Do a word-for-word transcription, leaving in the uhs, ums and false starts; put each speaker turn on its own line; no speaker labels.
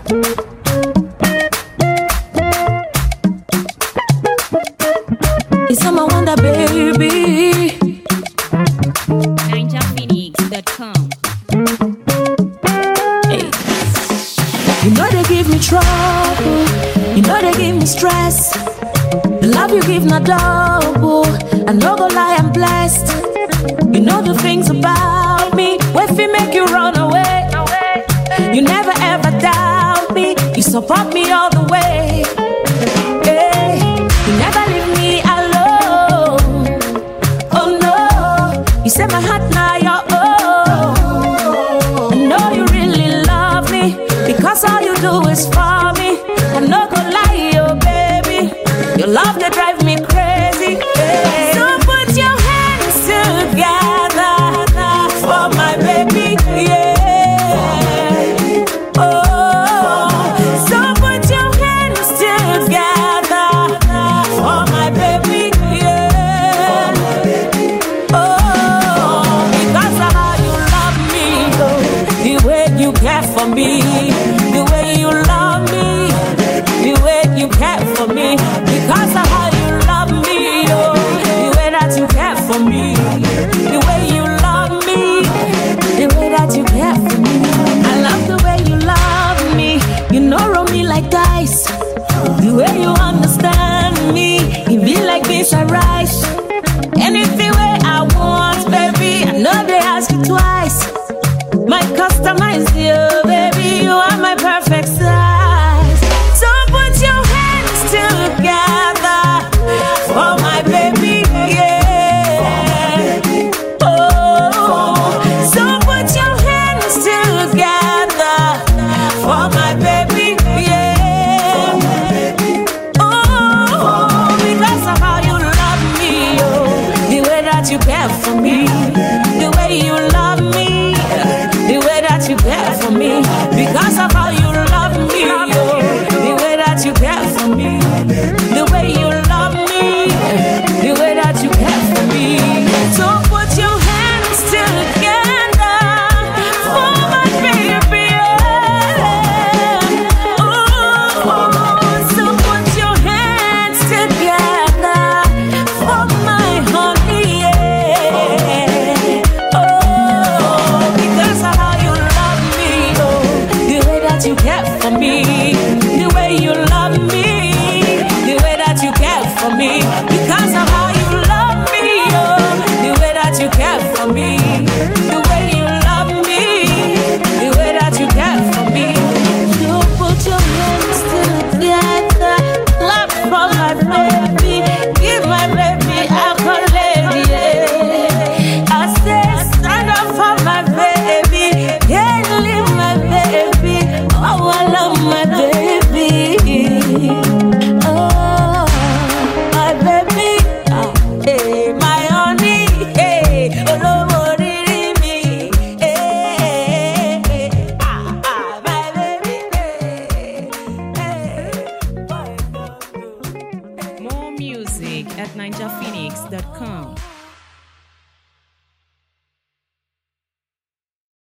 It's I'm a wonder, baby.
Ninja Phoenix dot com.
Hey. You know they give me trouble. You know they give me stress. The love you give not double. I no go lie, I'm blessed. You know the things about me. What if make you run away? You never ever doubt me. You support me all the way. Hey. You never leave me alone. Oh no. You set my heart now your own. I know you really love me because all you do is for me. I'm not gonna lie, oh baby. Your love that drive me crazy. Hey. So put your hands together for my baby, yeah. Oh, so put your hands together for my baby, yeah. Oh, because of how you love me, oh, the way you care for me, the way you love me, the way you care for me, because of how you love me, oh, the way that you care for me, the way you love me, the way that you care for me. I love the way you love me. You know roll me like dice. The way you understand me, it be like this I rise. Anything way I want, baby, I know they ask you twice. My customize you, baby, you are my perfect size. So put your hands together for my baby, yeah. Oh, so put your hands together for my baby, yeah. Oh, because of how you love me, oh, the way that you care for me, the way you love me, the way that you care for me, because of how you love me, oh, the way that you care for me, the way you love me, the way that you care for me. So put your hands together for my baby, yeah. Oh, so put your hands together for my honey, yeah. Oh, because of how you love me, oh, the way that you care for me, the way you love me, the way that you care for me, because of how you love me, oh, the way that you care for me, the way you love me, the way that you care for me. You put your hands together, clap for my baby, give my baby accolade, yeah. I say stand up for my baby, can't leave my baby, oh I love my baby, oh my baby, ah, hey, my honey, hey, olówó rírí mi, hey, hey, ah, ah, my baby, hey, hey, boy, boy, boy.
More music at ninja phoenix dot com.